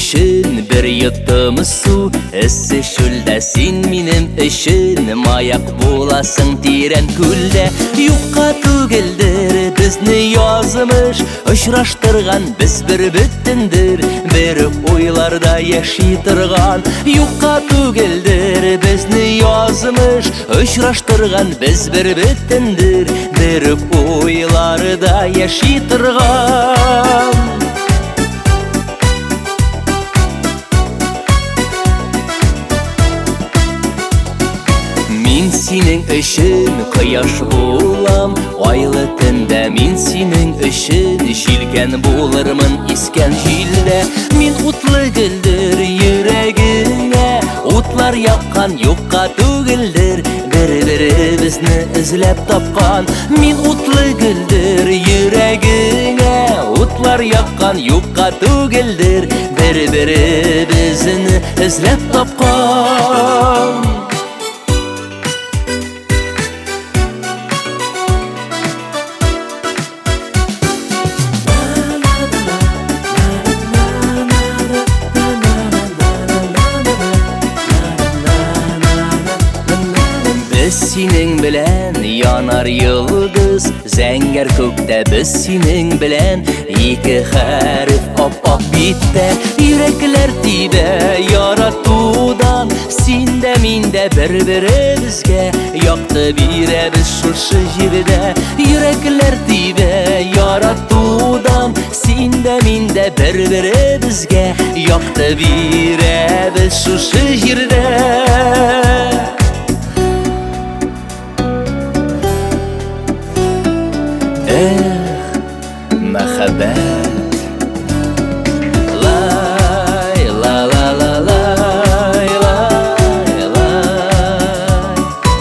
үшін бір йотымыз су, ісі шөлді сен менің үшін маяк боласың тирен көлде. Юққа төгілдір бізді язымыш, ұшыраштырған біз бір бүттіндір, бір ойларда яши тұрған. Юққа төгілдір бізді язымыш, ұшыраштырған біз бір бүттіндір, бір ойларда яши тұрған. Мен сенің үшін қияш болам, айлы түнде мен сенің үшін желкен болырмын ескен желде. Мен утлы гүлдер жүрегіңе, утлар яққан юққа төгілдір, бір-бірімізді ізлеп тапқан. Мен утлы гүлдер жүрегіңе, утлар яққан юққа төгілдір, бір-бірімізді ізлеп тапқан. Біз сенің білән янар йылдыз, зәңгәр көктә біз сенің білән екі хәріф ап-ап битте. Йөрәкләр тибә яратудан, син дә мин дә бір-бірімізгә яқты бирәбез шушы җирдә. Йөрәкләр тибә яратудан, син дә мин дә бір-бірімізгә яқты бирәбез шушы җирдә. Мәхәббәт лай ла ла ла лай лай лай.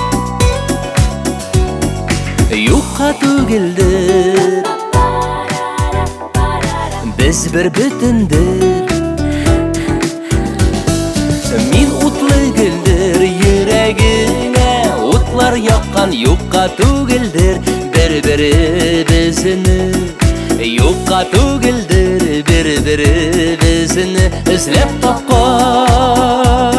Юққа төгілдір біз бір бүтіндір. Мен утлы гүлдер жүрегіңе, утлар яққан юққа төгілдір, бір-бірімізді юққа төгілдір, бір-бірімізді ізлеп тапқан.